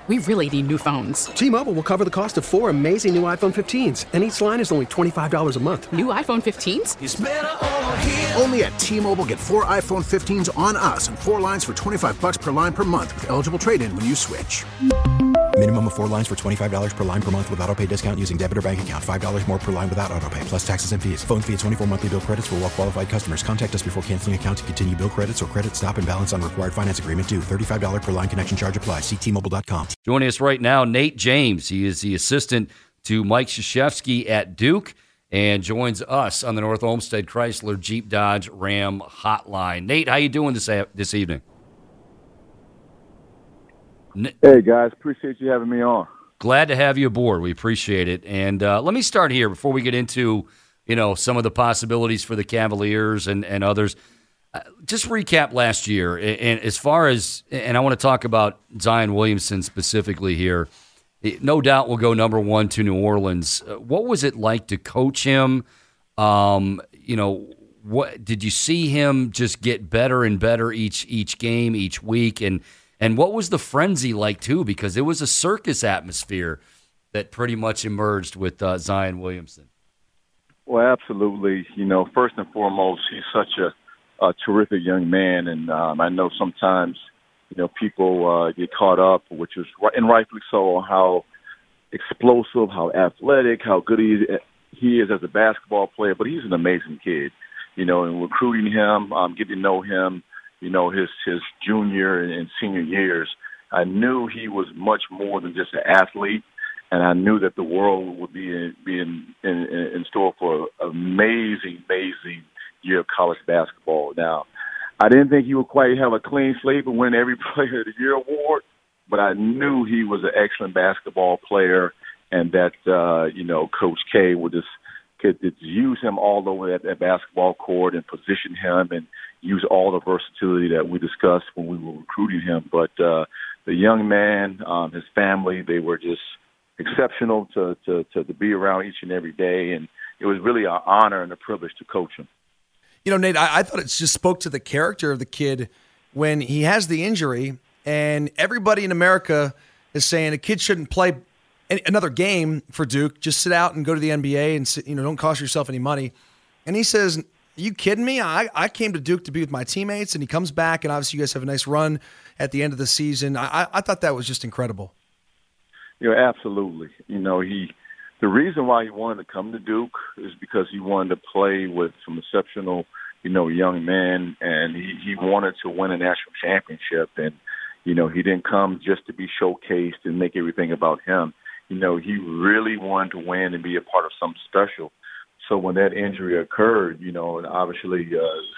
We really need new phones. T-Mobile will cover the cost of 4 amazing new iPhone 15s, and each line is only $25 a month. New iPhone 15s? It's better over here. Only at T-Mobile, get 4 iPhone 15s on us and 4 lines for $25 per line per month with eligible trade-in when you switch. Minimum of 4 lines for $25 per line per month with autopay discount using debit or bank account. $5 more per line without autopay, plus taxes and fees. Phone fee at 24 monthly bill credits for well-qualified customers. Contact us before canceling account to continue bill credits or credit stop and balance on required finance agreement due. $35 per line connection charge applies. See T-Mobile.com. Joining us right now, Nate James. He is the assistant to Mike Krzyzewski at Duke and joins us on the North Olmsted Chrysler Jeep Dodge Ram hotline. Nate, how you doing this evening? Hey, guys. Appreciate you having me on. Glad to have you aboard. We appreciate it. And let me start here before we get into, some of the possibilities for the Cavaliers and others. Just recap last year. And as far as – and I want to talk about Zion Williamson specifically here. No doubt we'll go number 1 to New Orleans. What was it like to coach him? What did you see him just get better and better each game, each week? And what was the frenzy like, too? Because it was a circus atmosphere that pretty much emerged with Zion Williamson. Well, absolutely. First and foremost, he's such a terrific young man. And I know sometimes, people get caught up, which is, and rightfully so, on how explosive, how athletic, how good he is as a basketball player. But he's an amazing kid. And recruiting him, getting to know him, his junior and senior years, I knew he was much more than just an athlete, and I knew that the world would be in store for an amazing year of college basketball. Now, I didn't think he would quite have a clean slate and win every Player of the Year award, but I knew he was an excellent basketball player, and that Coach K could use him all over that basketball court and position him and use all the versatility that we discussed when we were recruiting him. But the young man, his family, they were just exceptional to be around each and every day, and it was really an honor and a privilege to coach him. Nate, I thought it just spoke to the character of the kid when he has the injury, and everybody in America is saying a kid shouldn't play another game for Duke. Just sit out and go to the NBA and don't cost yourself any money. And he says, "Are you kidding me? I came to Duke to be with my teammates," and he comes back, and obviously you guys have a nice run at the end of the season. I thought that was just incredible. Absolutely. The reason why he wanted to come to Duke is because he wanted to play with some exceptional, young men, and he wanted to win a national championship. And, he didn't come just to be showcased and make everything about him. He really wanted to win and be a part of something special. So when that injury occurred, and obviously,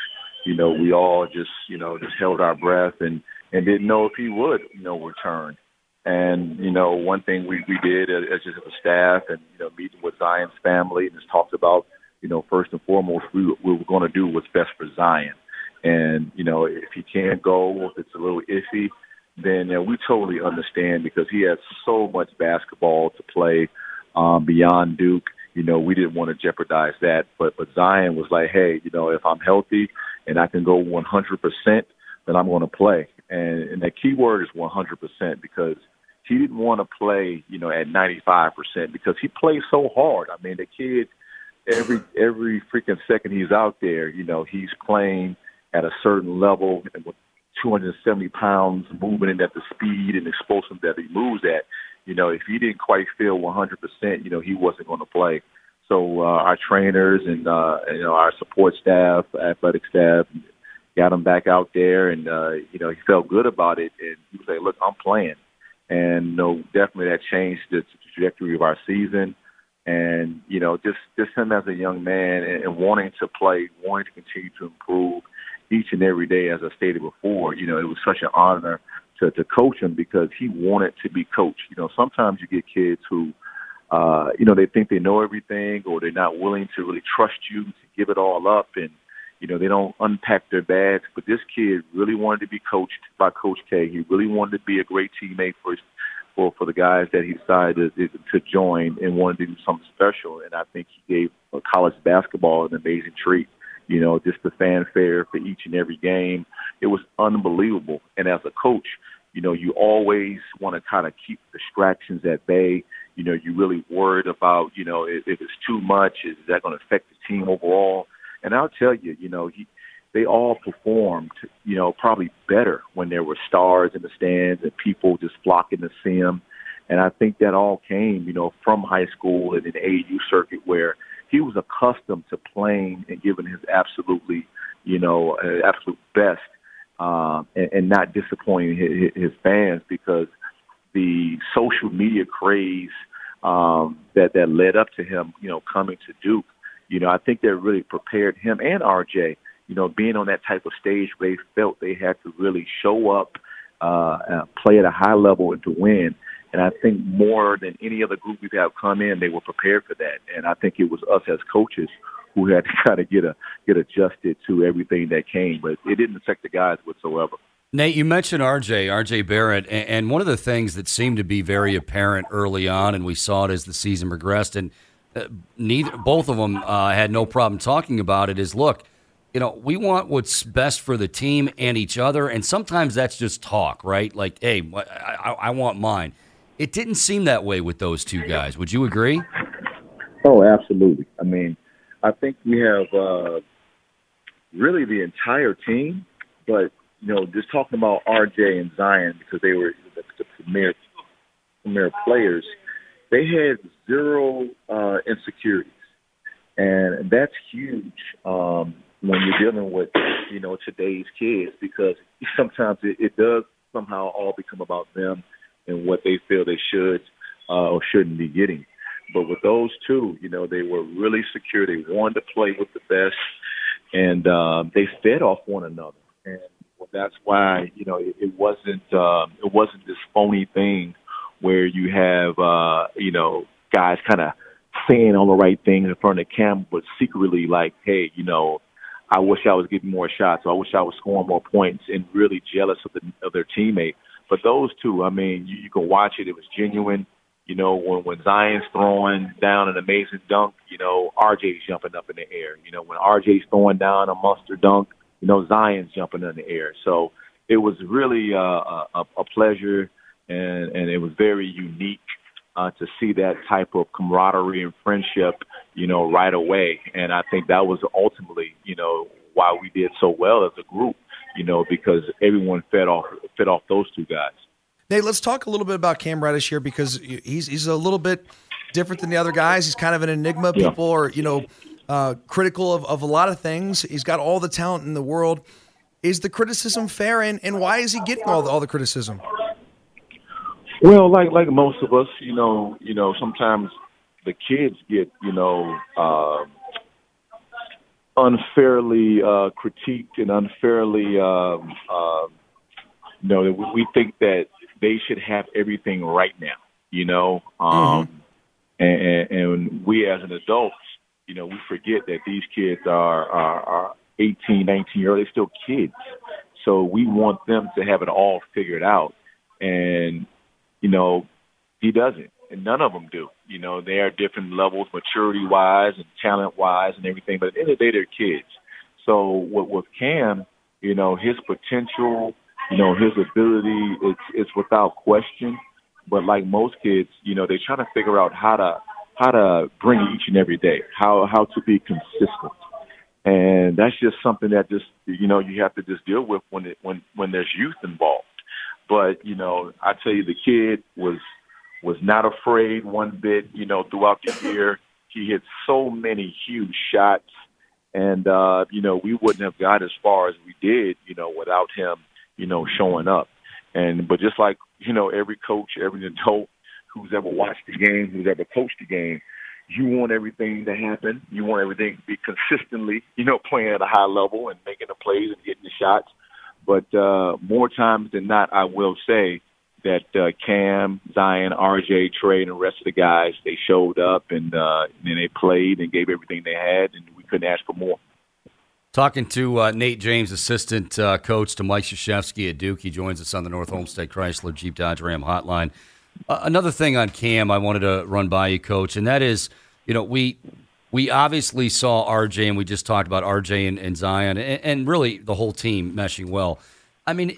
we all just held our breath and didn't know if he would, return. And, one thing we did as just a staff and, meeting with Zion's family and just talked about, first and foremost, we were going to do what's best for Zion. And, if he can't go, if it's a little iffy, then we totally understand because he has so much basketball to play beyond Duke. We didn't want to jeopardize that. But Zion was like, hey, if I'm healthy and I can go 100%, then I'm going to play. And the key word is 100% because he didn't want to play, at 95% because he plays so hard. I mean, the kid, every freaking second he's out there, he's playing at a certain level and with 270 pounds, moving in at the speed and explosive that he moves at. If he didn't quite feel 100%, he wasn't going to play. So our trainers and our support staff, athletic staff, got him back out there, and he felt good about it. And he was like, "Look, I'm playing," and definitely that changed the trajectory of our season. And just him as a young man and wanting to play, wanting to continue to improve each and every day. As I stated before, it was such an honor to coach him because he wanted to be coached. Sometimes you get kids who, they think they know everything or they're not willing to really trust you to give it all up, and they don't unpack their bags. But this kid really wanted to be coached by Coach K. He really wanted to be a great teammate for the guys that he decided to join and wanted to do something special. And I think he gave college basketball an amazing treat. Just the fanfare for each and every game. It was unbelievable. And as a coach, You always want to kind of keep distractions at bay. You really worried about, if it's too much, is that going to affect the team overall? And I'll tell you, they all performed, probably better when there were stars in the stands and people just flocking to see them. And I think that all came, from high school and an AAU circuit where he was accustomed to playing and giving his absolute best, and not disappointing his fans, because the social media craze that led up to him, coming to Duke, I think that really prepared him and RJ, being on that type of stage where they felt they had to really show up, play at a high level and to win. And I think more than any other group we've had come in, they were prepared for that. And I think it was us as coaches who had to kind of get adjusted to everything that came. But it didn't affect the guys whatsoever. Nate, you mentioned RJ Barrett, and one of the things that seemed to be very apparent early on, and we saw it as the season progressed, and both of them had no problem talking about it, is, look, we want what's best for the team and each other, and sometimes that's just talk, right? Like, hey, I want mine. It didn't seem that way with those two guys. Would you agree? Oh, absolutely. I mean, I think we have really the entire team, but, just talking about RJ and Zion, because they were the premier players, they had zero insecurities. And that's huge when you're dealing with, today's kids, because sometimes it does somehow all become about them and what they feel they should or shouldn't be getting. But with those two, they were really secure. They wanted to play with the best, and they fed off one another. And that's why, it wasn't this phony thing where you have, guys kind of saying all the right things in front of the camera, but secretly like, hey, I wish I was getting more shots, or I wish I was scoring more points, and really jealous of their teammate. But those two, I mean, you can watch it. It was genuine. When Zion's throwing down an amazing dunk, RJ's jumping up in the air. When RJ's throwing down a monster dunk, Zion's jumping in the air. So it was really a pleasure, and it was very unique to see that type of camaraderie and friendship, right away. And I think that was ultimately, why we did so well as a group, because everyone fed off those two guys. Nate, let's talk a little bit about Cam Reddish here, because he's a little bit different than the other guys. He's kind of an enigma. Yeah. People are, critical of a lot of things. He's got all the talent in the world. Is the criticism fair, and why is he getting all the criticism? Well, like most of us, sometimes the kids get, unfairly critiqued and unfairly, we think that they should have everything right now, and we as an adults, we forget that these kids are 18, 19 years old. They're still kids. So we want them to have it all figured out. And, he doesn't. And none of them do. They are different levels, maturity-wise and talent-wise and everything. But at the end of the day, they're kids. So with Cam, his potential, his ability, it's without question. But like most kids, they're trying to figure out how to bring it each and every day, how to be consistent. And that's just something that just, you have to just deal with when there's youth involved. But, I tell you, the kid was not afraid one bit, throughout the year. He hit so many huge shots. And, we wouldn't have got as far as we did, without him, showing up. But just like, every coach, every adult who's ever watched the game, who's ever coached the game, you want everything to happen. You want everything to be consistently, playing at a high level and making the plays and getting the shots. But more times than not, I will say that Cam, Zion, RJ, Trey, and the rest of the guys, they showed up and then they played and gave everything they had, and we couldn't ask for more. Talking to Nate James, assistant coach to Mike Krzyzewski at Duke. He joins us on the North Homestead Chrysler Jeep Dodge Ram hotline. Another thing on Cam I wanted to run by you, Coach, and that is, we obviously saw RJ, and we just talked about RJ and Zion, and really the whole team meshing well. I mean,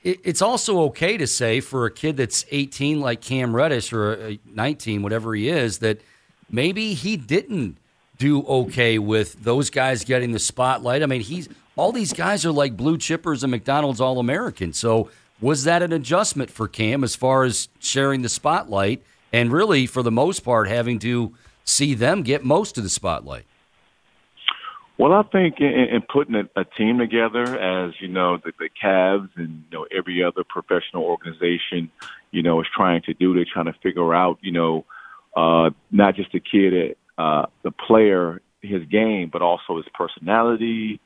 it's also okay to say for a kid that's 18 like Cam Reddish or 19, whatever he is, that maybe he didn't do okay with those guys getting the spotlight. I mean, all these guys are like blue chippers and McDonald's All-Americans. So was that an adjustment for Cam as far as sharing the spotlight and really, for the most part, having to see them get most of the spotlight? Well, I think in putting a team together, as you know, the Cavs and every other professional organization, is trying to do. They're trying to figure out, not just the kid, the player, his game, but also his personality.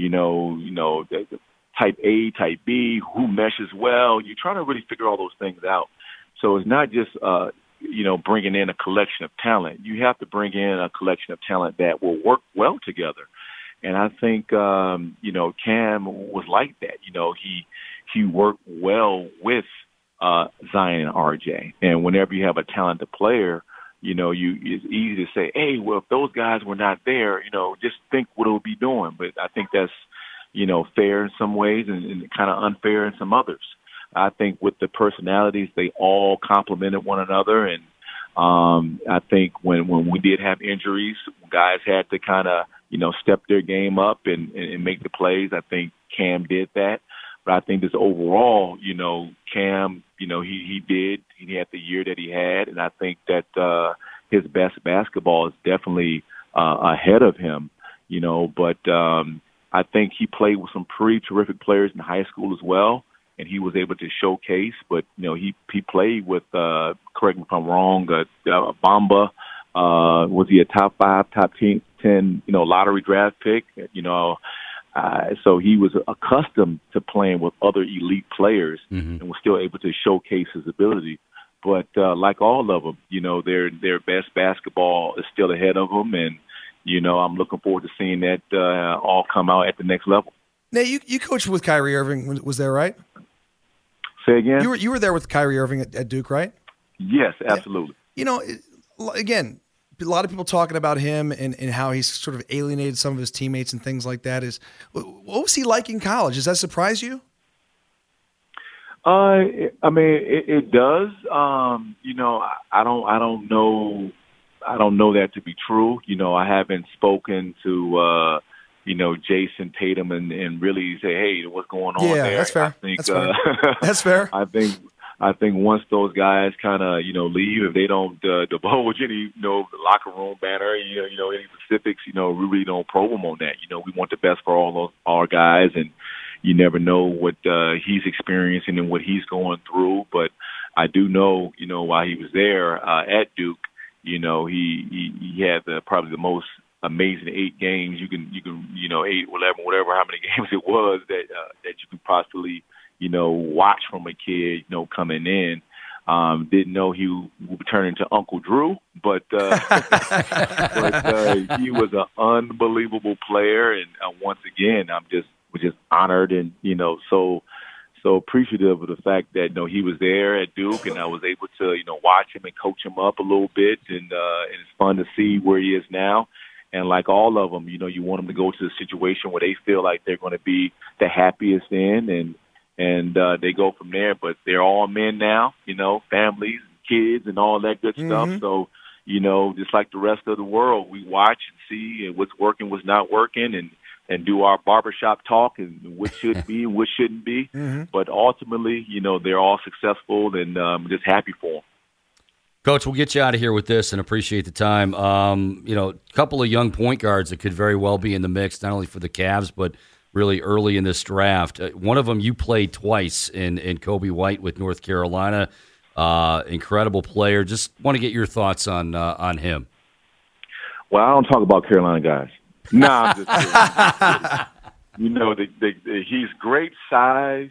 The type A, type B, who meshes well. You're trying to really figure all those things out. So it's not just bringing in a collection of talent. You have to bring in a collection of talent that will work well together. And I think, Cam was like that. He worked well with Zion and RJ. And whenever you have a talented player, it's easy to say, hey, well, if those guys were not there, just think what it would be doing. But I think that's, fair in some ways and kind of unfair in some others. I think with the personalities, they all complemented one another. And I think when we did have injuries, guys had to kind of, step their game up and make the plays. I think Cam did that. But I think this overall, Cam, he had the year that he had. And I think that his best basketball is definitely ahead of him, But I think he played with some pretty terrific players in high school as well. And he was able to showcase, but, he played with, correct me if I'm wrong, Bamba. Was he a top 5, top 10, lottery draft pick? So he was accustomed to playing with other elite players and was still able to showcase his ability. But like all of them, their best basketball is still ahead of them. And, I'm looking forward to seeing that all come out at the next level. Now, you coached with Kyrie Irving, was there, right? Say again? You were there with Kyrie Irving at Duke, right? Yes, absolutely. Again, a lot of people talking about him and how he's sort of alienated some of his teammates and things like that. What was he like in college? Does that surprise you? It does. I don't know that to be true. I haven't spoken to Jason Tatum and really say, hey, what's going on there? That's fair. That's fair. I think once those guys kind of, leave, if they don't divulge any, locker room banner, any specifics, we really don't probe them on that. We want the best for all our guys, and you never know what he's experiencing and what he's going through. But I do know, while he was there at Duke, he had probably the most amazing 8 games. You can 8, whatever, how many games it was that you could possibly, watch from a kid, coming in. Didn't know he would turn into Uncle Drew, but he was an unbelievable player. And once again, was just honored and, so appreciative of the fact that, he was there at Duke and I was able to, watch him and coach him up a little bit. And it's fun to see where he is now. And like all of them, you want them to go to the situation where they feel like they're going to be the happiest in, and they go from there. But they're all men now, families, kids, and all that good stuff. So, just like the rest of the world, we watch and see what's working, what's not working, and do our barbershop talk and what should be and what shouldn't be. But ultimately, they're all successful, and I'm just happy for them. Coach, we'll get you out of here with this and appreciate the time. A couple of young point guards that could very well be in the mix, not only for the Cavs, but really early in this draft. One of them you played twice in Kobe White with North Carolina. Incredible player. Just want to get your thoughts on him. Well, I don't talk about Carolina guys. No, I'm just kidding. He's great size.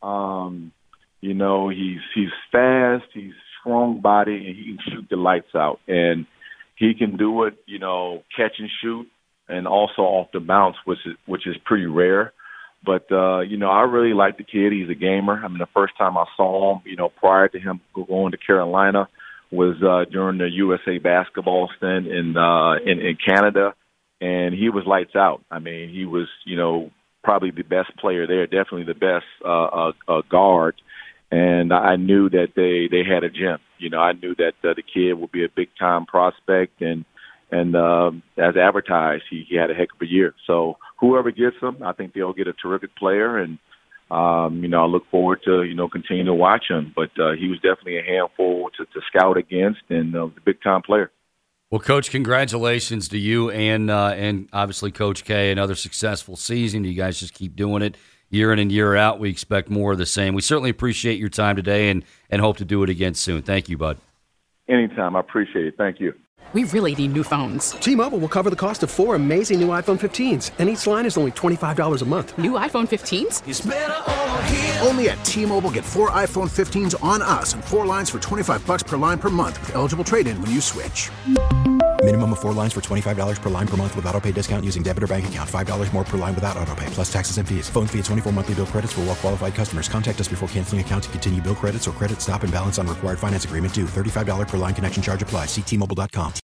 He's fast. He's strong body, and he can shoot the lights out. And he can do it, catch and shoot, and also off the bounce, which is pretty rare. But I really like the kid. He's a gamer. The first time I saw him, prior to him going to Carolina, was during the USA basketball stint in Canada, and he was lights out. He was, probably the best player there, definitely the best guard. And I knew that they had a gem. You know, I knew that the kid would be a big-time prospect, and as advertised, he had a heck of a year. So whoever gets him, I think they'll get a terrific player, and you know, I look forward to, you know, continuing to watch him. But he was definitely a handful to scout against, and a big-time player. Well, Coach, congratulations to you and obviously Coach K. Another successful season. You guys just keep doing it year in and year out. We expect more of the same. We certainly appreciate your time today and hope to do it again soon. Thank you, bud. Anytime. I appreciate it. Thank you. We really need new phones. T-Mobile will cover the cost of 4 amazing new iPhone 15s, and each line is only $25 a month. New iPhone 15s? It's better over here. Only at T-Mobile, get 4 iPhone 15s on us and 4 lines for $25 per line per month with eligible trade-in when you switch. Minimum of 4 lines for $25 per line per month with auto pay discount using debit or bank account. $5 more per line without auto pay, plus taxes and fees. Phone fee at 24 monthly bill credits for well-qualified customers. Contact us before canceling account to continue bill credits or credit stop and balance on required finance agreement due. $35 per line connection charge applies. See T-Mobile.com.